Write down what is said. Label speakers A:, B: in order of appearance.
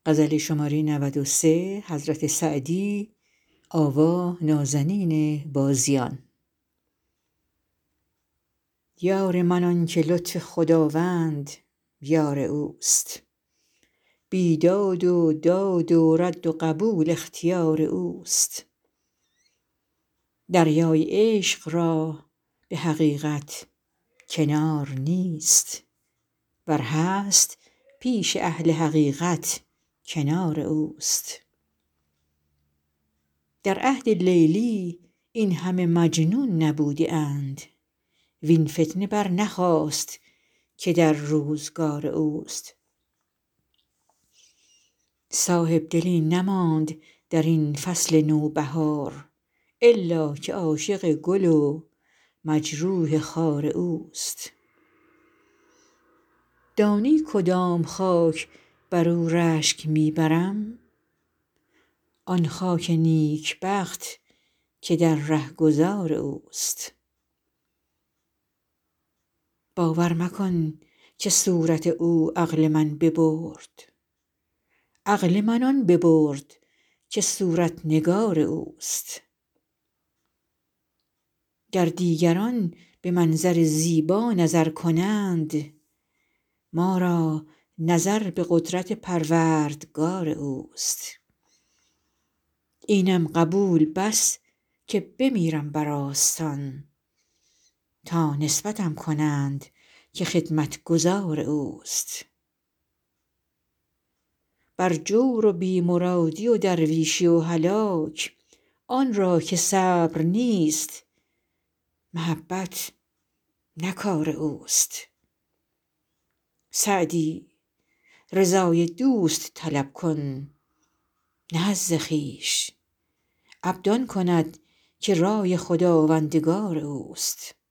A: یار من آن که لطف خداوند یار اوست بیداد و داد و رد و قبول اختیار اوست دریای عشق را به حقیقت کنار نیست ور هست پیش اهل حقیقت کنار اوست در عهد لیلی این همه مجنون نبوده اند وین فتنه برنخاست که در روزگار اوست صاحبدلی نماند در این فصل نوبهار الا که عاشق گل و مجروح خار اوست دانی کدام خاک بر او رشک می برم آن خاک نیکبخت که در رهگذار اوست باور مکن که صورت او عقل من ببرد عقل من آن ببرد که صورت نگار اوست گر دیگران به منظر زیبا نظر کنند ما را نظر به قدرت پروردگار اوست اینم قبول بس که بمیرم بر آستان تا نسبتم کنند که خدمتگزار اوست بر جور و بی مرادی و درویشی و هلاک آن را که صبر نیست محبت نه کار اوست سعدی رضای دوست طلب کن نه حظ خویش عبد آن کند که رای خداوندگار اوست